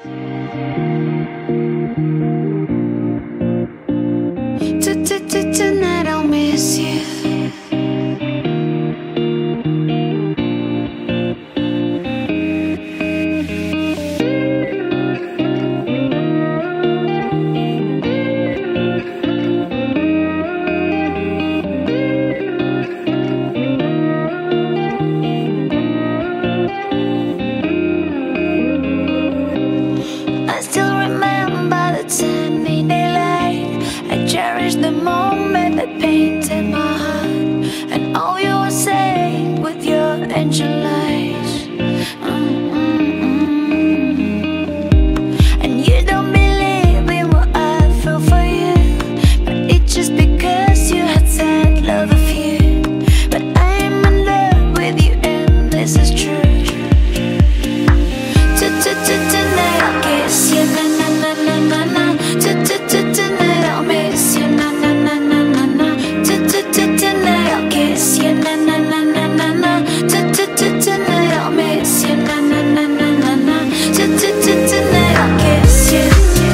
Tonight I'll miss you. I still remember the sunny daylight. I cherish the moment that painted my heart, and all you were saying with your angel eyes. And you don't believe in what I feel for you, but it's just because you had said love of you. But I am in love with you, and this is true. Tonight I'll kiss you, na na na na na na. Tonight I'll miss you, na na na na na na. Tonight I'll kiss you, na na na na na na. Tonight I'll miss you, na na na na na na. Tonight I'll kiss you.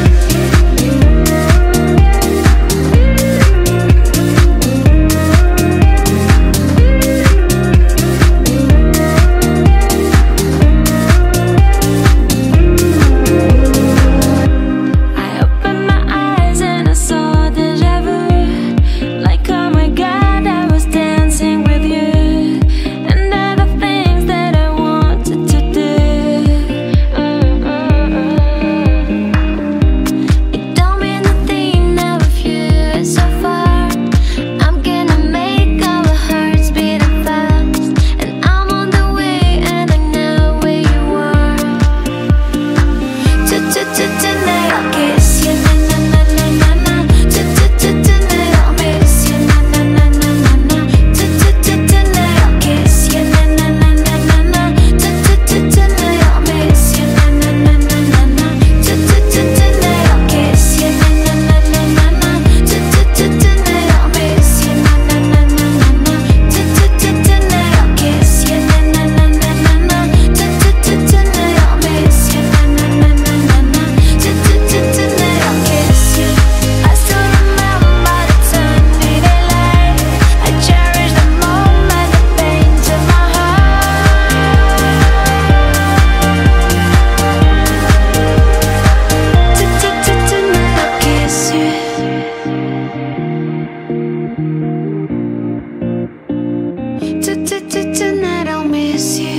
Tonight I'll miss you.